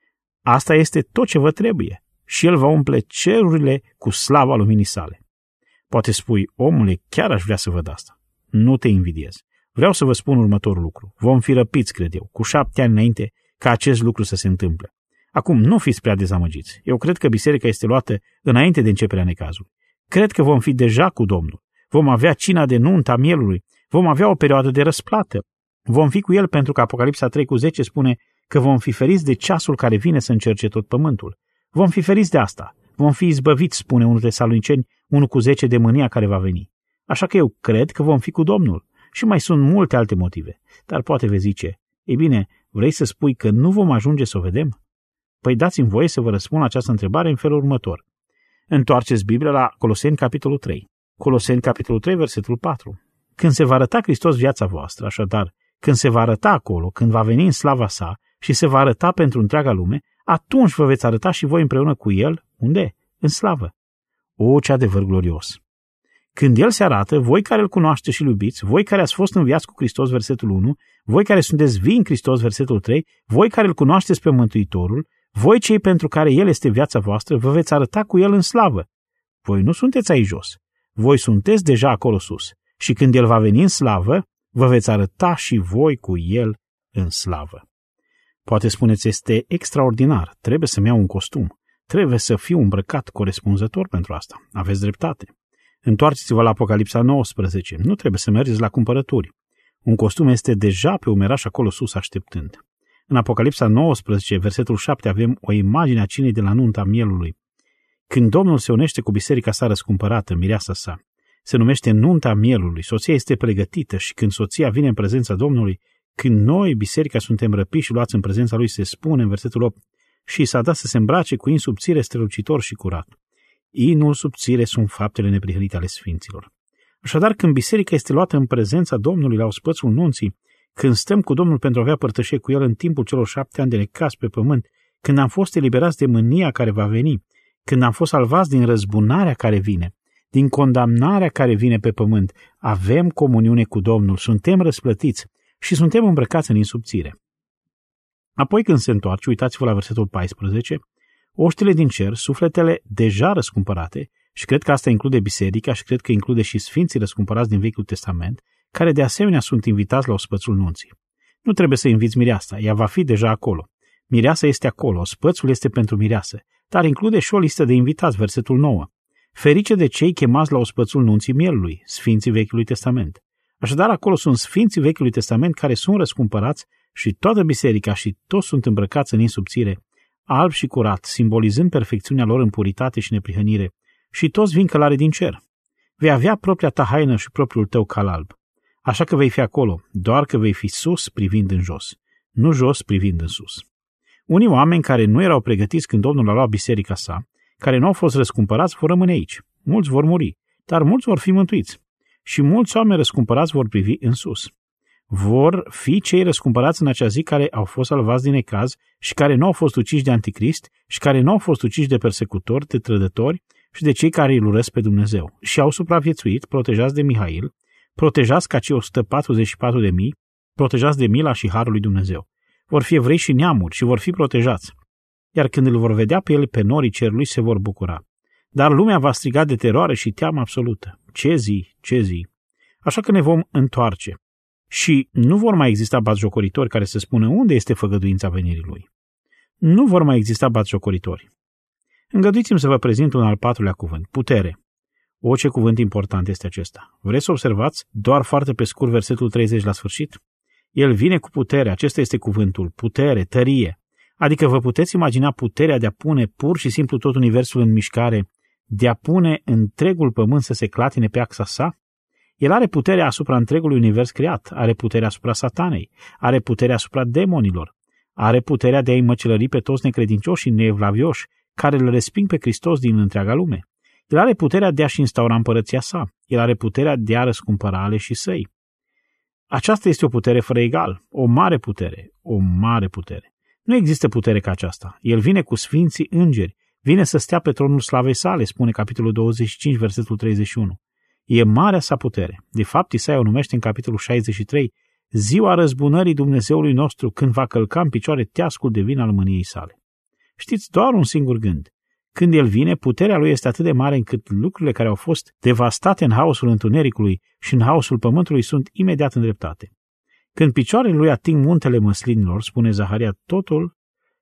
B: Asta este tot ce vă trebuie și El va umple cerurile cu slava luminii sale. Poate spui, omule, chiar aș vrea să văd asta. Nu te invidiez. Vreau să vă spun următorul lucru. Vom fi răpiți, cred eu, cu 7 ani înainte ca acest lucru să se întâmple. Acum, nu fiți prea dezamăgiți. Eu cred că biserica este luată înainte de începerea necazului. Cred că vom fi deja cu Domnul. Vom avea cina de nuntă a mielului. Vom avea o perioadă de răsplată. Vom fi cu El pentru că Apocalipsa 3:10 spune că vom fi feriți de ceasul care vine să încerce tot pământul. Vom fi feriți de asta. Vom fi izbăviți, spune 1 Tesaloniceni 1:10, de mânia care va veni. Așa că eu cred că vom fi cu Domnul. Și mai sunt multe alte motive. Dar poate vei zice, ei bine, vrei să spui că nu vom ajunge să o vedem? Păi dați-mi voie să vă răspund această întrebare în felul următor. Întoarceți Biblia la Coloseni, capitolul 3. Coloseni, capitolul 3, versetul 4. Când se va arăta Hristos viața voastră, așadar, când se va arăta acolo, când va veni în slava sa și se va arăta pentru întreaga lume, atunci vă veți arăta și voi împreună cu El, unde? În slavă. O, ce adevăr glorios! Când El se arată, voi care îl cunoașteți și îl iubiți, voi care ați fost înviați cu Hristos, versetul 1, voi care sunteți vii în Hristos, versetul 3, voi care îl cunoașteți pe Mântuitorul, voi cei pentru care El este viața voastră, vă veți arăta cu El în slavă. Voi nu sunteți aici jos, voi sunteți deja acolo sus. Și când El va veni în slavă, vă veți arăta și voi cu El în slavă. Poate spuneți, este extraordinar, trebuie să-mi iau un costum, trebuie să fiu îmbrăcat corespunzător pentru asta. Aveți dreptate. Întoarceți-vă la Apocalipsa 19, nu trebuie să mergeți la cumpărături. Un costum este deja pe umeraș acolo sus așteptând. În Apocalipsa 19, versetul 7, avem o imagine a cinei de la nunta mielului. Când Domnul se unește cu biserica sa răscumpărată, mireasa sa, se numește nunta mielului, soția este pregătită și când soția vine în prezența Domnului, când noi, biserica, suntem răpiți și luați în prezența Lui, se spune în versetul 8, și s-a dat să se îmbrace cu in subțire, strălucitor și curat. Inul subțire sunt faptele neprihănite ale sfinților. Așadar, când biserica este luată în prezența Domnului la ospățul nunții, când stăm cu Domnul pentru a avea părtășie cu El în timpul celor 7 ani de necaz pe pământ, când am fost eliberați de mânia care va veni, când am fost salvați din răzbunarea care vine, din condamnarea care vine pe pământ, avem comuniune cu Domnul, suntem răsplătiți și suntem îmbrăcați în insubțire. Apoi când se întoarce, uitați-vă la versetul 14, oștile din cer, sufletele deja răscumpărate, și cred că asta include biserica și cred că include și sfinții răscumpărați din Vechiul Testament, care de asemenea sunt invitați la ospățul nunții. Nu trebuie să inviți mireasa, ea va fi deja acolo. Mireasa este acolo, ospățul este pentru mireasă, dar include și o listă de invitați, versetul 9. Ferice de cei chemați la ospățul nunții mielului, sfinții Vechiului Testament. Așadar, acolo sunt sfinții Vechiului Testament care sunt răscumpărați și toată biserica și toți sunt îmbrăcați în insubțire, alb și curat, simbolizând perfecțiunea lor în puritate și neprihănire, și toți vin călare din cer. Vei avea propria ta haină și propriul tău cal alb. Așa că vei fi acolo, doar că vei fi sus privind în jos, nu jos privind în sus. Unii oameni care nu erau pregătiți când Domnul a luat biserica sa, care nu au fost răscumpărați, vor rămâne aici. Mulți vor muri, dar mulți vor fi mântuiți. Și mulți oameni răscumpărați vor privi în sus. Vor fi cei răscumpărați în acea zi care au fost salvați din necaz și care nu au fost uciși de anticrist și care nu au fost uciși de persecutori, de trădători și de cei care îl urăsc pe Dumnezeu. Și au supraviețuit, protejați de Mihail, protejați ca cei 144.000, protejați de mila și harul lui Dumnezeu. Vor fi evrei și neamuri și vor fi protejați. Iar când îl vor vedea pe el pe norii cerului, se vor bucura. Dar lumea va striga de teroare și teamă absolută. Ce zi, ce zi! Așa că ne vom întoarce. Și nu vor mai exista batjocoritori care să spună unde este făgăduința venirii lui. Nu vor mai exista batjocoritori. Îngăduiți-mi să vă prezint un al patrulea cuvânt, putere. O, ce cuvânt important este acesta. Vreți să observați doar foarte pe scurt versetul 30 la sfârșit? El vine cu putere, acesta este cuvântul, putere, tărie. Adică vă puteți imagina puterea de a pune pur și simplu tot universul în mișcare, de a pune întregul pământ să se clatine pe axa sa? El are puterea asupra întregului univers creat, are puterea asupra satanei, are puterea asupra demonilor, are puterea de a-i măcelări pe toți necredincioși și neevlavioși care îl resping pe Hristos din întreaga lume. El are puterea de a-și instaura împărăția sa. El are puterea de a răscumpăra aleșii săi. Aceasta este o putere fără egal, o mare putere, o mare putere. Nu există putere ca aceasta. El vine cu sfinții îngeri, vine să stea pe tronul slavei sale, spune capitolul 25, versetul 31. E marea sa putere. De fapt, Isaia o numește în capitolul 63, ziua răzbunării Dumnezeului nostru, când va călca în picioare teascul de vin al mâniei sale. Știți, doar un singur gând. Când el vine, puterea lui este atât de mare încât lucrurile care au fost devastate în haosul întunericului și în haosul pământului sunt imediat îndreptate. Când picioarele lui ating muntele măslinilor, spune Zaharia, totul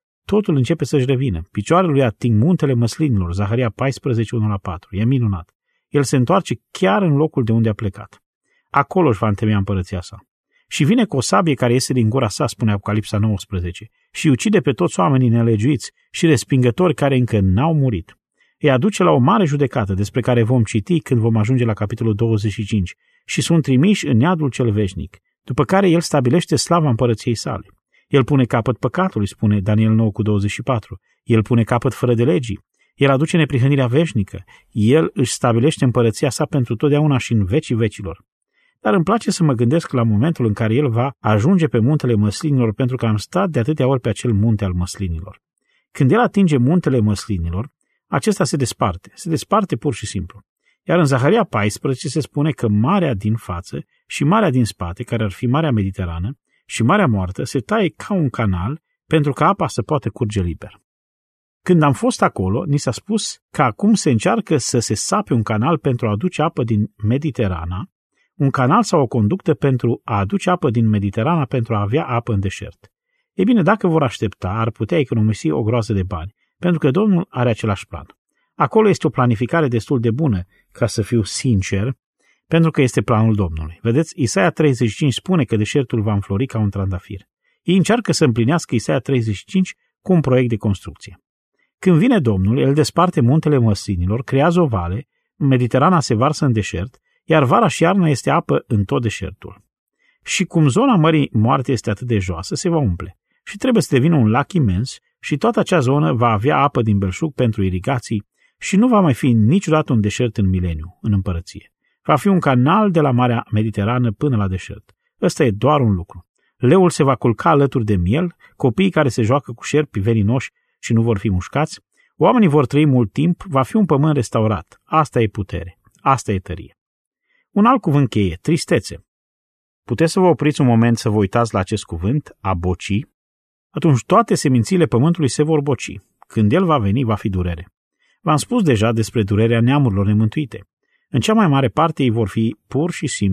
B: începe să-și revină. Picioarele lui ating muntele măslinilor, Zaharia 14, 1-4. E minunat. El se întoarce chiar în locul de unde a plecat. Acolo își va întemeia împărăția sa. Și vine cu o sabie care iese din gura sa, spune Apocalipsa 19, și ucide pe toți oamenii nelegiuiți și respingători care încă n-au murit. Îi aduce la o mare judecată despre care vom citi când vom ajunge la capitolul 25 și sunt trimiși în iadul cel veșnic, după care el stabilește slava împărăției sale. El pune capăt păcatului, spune Daniel 9:24. El pune capăt fără de legii. El aduce neprihănirea veșnică. El își stabilește împărăția sa pentru totdeauna și în vecii vecilor. Dar îmi place să mă gândesc la momentul în care el va ajunge pe muntele măslinilor, pentru că am stat de atâtea ori pe acel munte al măslinilor. Când el atinge muntele măslinilor, acesta se desparte pur și simplu. Iar în Zaharia 14 se spune că marea din față și marea din spate, care ar fi Marea Mediterană, și Marea Moartă se taie ca un canal pentru ca apa să poată curge liber. Când am fost acolo, ni s-a spus că acum se încearcă să se sape un canal pentru a aduce apă din Mediterana, un canal sau o conductă pentru a aduce apă din Mediterana pentru a avea apă în deșert. Ei bine, dacă vor aștepta, ar putea economisi o groază de bani, pentru că Domnul are același plan. Acolo este o planificare destul de bună, ca să fiu sincer, pentru că este planul Domnului. Vedeți, Isaia 35 spune că deșertul va înflori ca un trandafir. Ei încearcă să împlinească Isaia 35 cu un proiect de construcție. Când vine Domnul, el desparte muntele măslinilor, creează o vale, Mediterana se varsă în deșert, iar vara și iarna este apă în tot deșertul. Și cum zona Mării Moarte este atât de joasă, se va umple. Și trebuie să devină un lac imens și toată acea zonă va avea apă din belșug pentru irigații și nu va mai fi niciodată un deșert în mileniu, în împărăție. Va fi un canal de la Marea Mediterană până la deșert. Ăsta e doar un lucru. Leul se va culca alături de miel, copiii care se joacă cu șerpi veninoși și nu vor fi mușcați, oamenii vor trăi mult timp, va fi un pământ restaurat. Asta e putere, asta e tărie. Un alt cuvânt cheie, tristețe. Puteți să vă opriți un moment să vă uitați la acest cuvânt, a boci? Atunci toate semințiile pământului se vor boci. Când el va veni, va fi durere. V-am spus deja despre durerea neamurilor nemântuite. În cea mai mare parte ei vor fi pur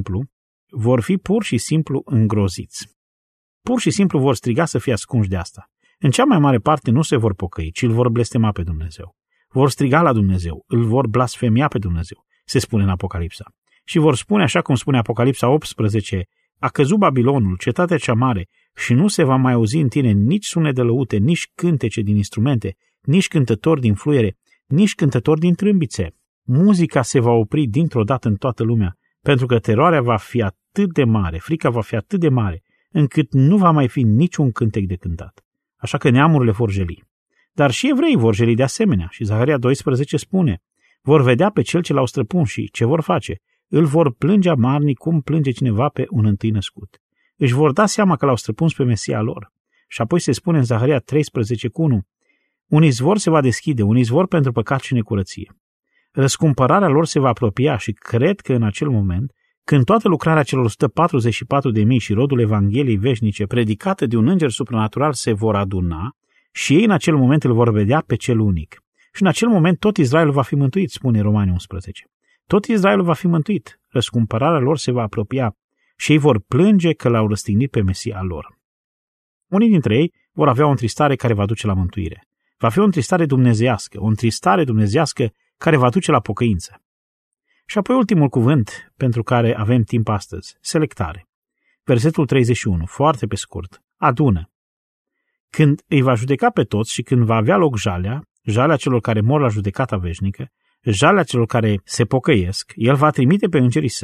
B: și simplu îngroziți. Pur și simplu vor striga să fie ascunși de asta. În cea mai mare parte nu se vor pocăi, ci îl vor blestema pe Dumnezeu. Vor striga la Dumnezeu, îl vor blasfemia pe Dumnezeu, se spune în Apocalipsa. Și vor spune, așa cum spune Apocalipsa 18, a căzut Babilonul, cetatea cea mare, și nu se va mai auzi în tine nici sunet de lăute, nici cântece din instrumente, nici cântători din fluiere, nici cântători din trâmbițe. Muzica se va opri dintr-o dată în toată lumea, pentru că teroarea va fi atât de mare, frica va fi atât de mare, încât nu va mai fi niciun cântec de cântat. Așa că neamurile vor jeli. Dar și evreii vor jeli de asemenea. Și Zaharia 12 spune, vor vedea pe cel ce l-au străpuns și ce vor face? Îl vor plânge amarnic cum plânge cineva pe un întâi născut. Își vor da seama că l-au străpuns pe Mesia lor. Și apoi se spune în Zaharia 13:1, un izvor se va deschide, un izvor pentru păcat și necurăție. Răscumpărarea lor se va apropia și cred că în acel moment, când toată lucrarea celor 144.000 și rodul Evangheliei veșnice predicată de un înger supranatural se vor aduna și ei în acel moment îl vor vedea pe cel unic. Și în acel moment tot Israelul va fi mântuit, spune Romani 11. Tot Israelul va fi mântuit, răscumpărarea lor se va apropia și ei vor plânge că l-au răstignit pe Mesia lor. Unii dintre ei vor avea o întristare care va duce la mântuire. Va fi o întristare dumnezeiască care va duce la pocăință. Și apoi ultimul cuvânt pentru care avem timp astăzi, selectare. Versetul 31, foarte pe scurt, adună. Când îi va judeca pe toți și când va avea loc jalea celor care mor la judecata veșnică, jalea celor care se pocăiesc, el va trimite pe îngerii săi.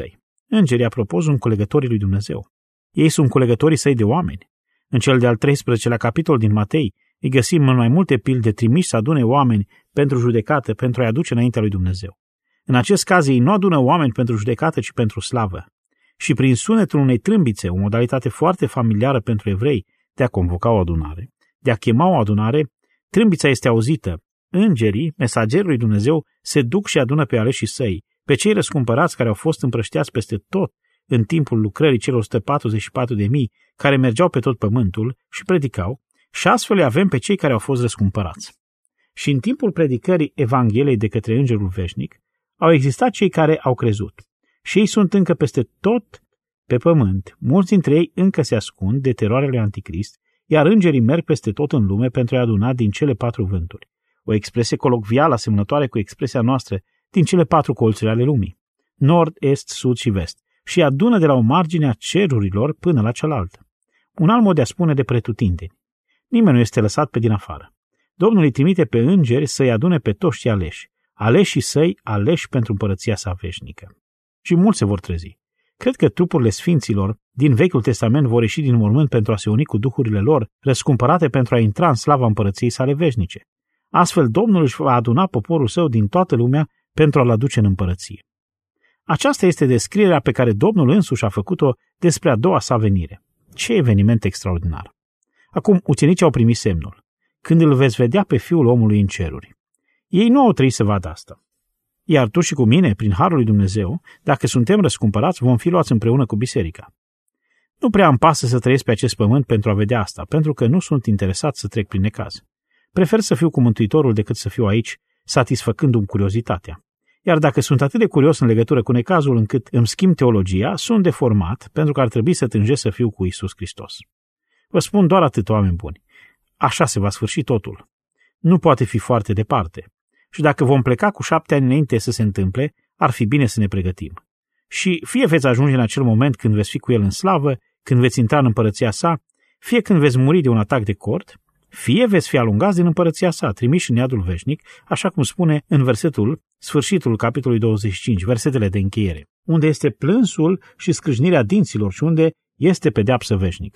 B: Îngerii, apropo, sunt colegătorii lui Dumnezeu. Ei sunt colegătorii săi de oameni. În cel de-al 13-lea capitol din Matei îi găsim în mai multe pilde trimiși să adune oameni pentru judecată, pentru a-i aduce înaintea lui Dumnezeu. În acest caz ei nu adună oameni pentru judecată, ci pentru slavă. Și prin sunetul unei trâmbițe, o modalitate foarte familiară pentru evrei de a convoca o adunare, de a chema o adunare, trâmbița este auzită. Îngerii, mesagerii lui Dumnezeu, se duc și adună pe aleșii săi, pe cei răscumpărați care au fost împrăștiați peste tot în timpul lucrării celor 144.000 care mergeau pe tot pământul și predicau, și astfel îi avem pe cei care au fost răscumpărați. Și în timpul predicării Evangheliei de către Îngerul Veșnic, au existat cei care au crezut. Și ei sunt încă peste tot pe pământ, mulți dintre ei încă se ascund de teroarea lui Anticrist, iar îngerii merg peste tot în lume pentru a aduna din cele 4 vânturi. O expresie colocvială asemănătoare cu expresia noastră din cele 4 colțuri ale lumii, nord, est, sud și vest, și adună de la o margine a cerurilor până la cealaltă. Un alt mod de a spune de pretutindeni. Nimeni nu este lăsat pe din afară. Domnul îi trimite pe îngeri să-i adune pe toți cei aleși, aleșii săi, aleși pentru împărăția sa veșnică. Și mulți se vor trezi. Cred că trupurile sfinților din Vechiul Testament vor ieși din mormânt pentru a se uni cu duhurile lor, răscumpărate pentru a intra în slava împărăției sale veșnice. Astfel, Domnul își va aduna poporul său din toată lumea pentru a-l aduce în împărăție. Aceasta este descrierea pe care Domnul însuși a făcut-o despre a doua sa venire. Ce eveniment extraordinar! Acum, ucenicii au primit semnul. Când îl veți vedea pe Fiul omului în ceruri. Ei nu au trăit să vadă asta. Iar tu și cu mine, prin harul lui Dumnezeu, dacă suntem răscumpărați, vom fi luați împreună cu biserica. Nu prea îmi pasă să trăiesc pe acest pământ pentru a vedea asta, pentru că nu sunt interesat să trec prin necaz. Prefer să fiu cu Mântuitorul decât să fiu aici, satisfăcându-mi curiozitatea. Iar dacă sunt atât de curios în legătură cu necazul încât îmi schimb teologia, sunt deformat, pentru că ar trebui să tânjesc să fiu cu Iisus Hristos. Vă spun doar atât, oameni buni. Așa se va sfârși totul. Nu poate fi foarte departe. Și dacă vom pleca cu 7 ani înainte să se întâmple, ar fi bine să ne pregătim. Și fie veți ajunge în acel moment când veți fi cu El în slavă, când veți intra în împărăția sa, fie când veți muri de un atac de cord, fie veți fi alungați din împărăția sa, trimiși în iadul veșnic, așa cum spune în sfârșitul capitolului 25, versetele de încheiere, unde este plânsul și scrâșnirea dinților și unde este pedeapsă veșnică.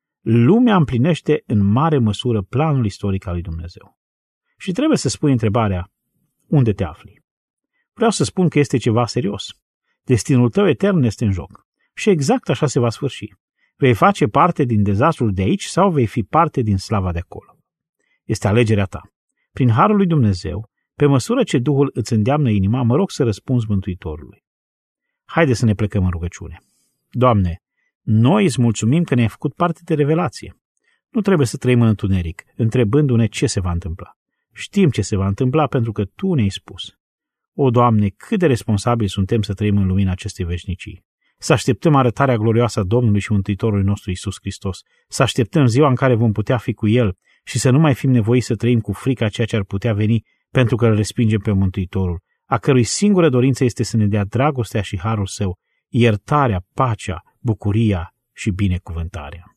B: Lumea împlinește în mare măsură planul istoric al lui Dumnezeu. Și trebuie să spui întrebarea, unde te afli? Vreau să spun că este ceva serios. Destinul tău etern este în joc. Și exact așa se va sfârși. Vei face parte din dezastrul de aici sau vei fi parte din slava de acolo. Este alegerea ta. Prin harul lui Dumnezeu, pe măsură ce Duhul îți îndeamnă inima, mă rog să răspunzi Mântuitorului. Haide să ne plecăm în rugăciune. Doamne, noi îți mulțumim că ne-ai făcut parte de revelație. Nu trebuie să trăim în întuneric, întrebându-ne ce se va întâmpla. Știm ce se va întâmpla pentru că Tu ne-ai spus. O, Doamne, cât de responsabili suntem să trăim în lumina acestei veșnicii. Să așteptăm arătarea glorioasă a Domnului și Mântuitorului nostru Iisus Hristos. Să așteptăm ziua în care vom putea fi cu El și să nu mai fim nevoiți să trăim cu frica ceea ce ar putea veni pentru că îl respingem pe Mântuitorul, a cărui singură dorință este să ne dea dragostea și harul Său, iertarea, pacea, bucuria și binecuvântarea.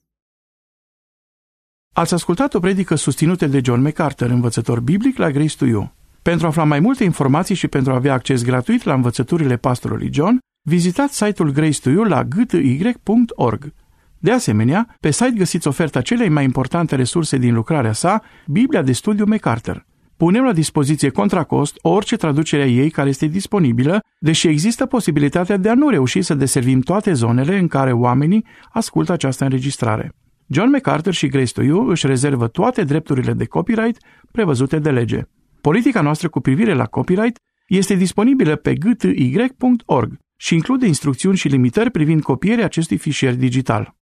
A: Ați ascultat o predică susținută de John MacArthur, învățător biblic la Grace to You. Pentru a afla mai multe informații și pentru a avea acces gratuit la învățăturile pastorului John, vizitați site-ul Grace to You la gty.org. De asemenea, pe site găsiți oferta celei mai importante resurse din lucrarea sa, Biblia de studiu MacArthur. Punem la dispoziție contra cost orice traducere a ei care este disponibilă, deși există posibilitatea de a nu reuși să deservim toate zonele în care oamenii ascultă această înregistrare. John MacArthur și Grace to You își rezervă toate drepturile de copyright prevăzute de lege. Politica noastră cu privire la copyright este disponibilă pe gty.org și include instrucțiuni și limitări privind copierea acestui fișier digital.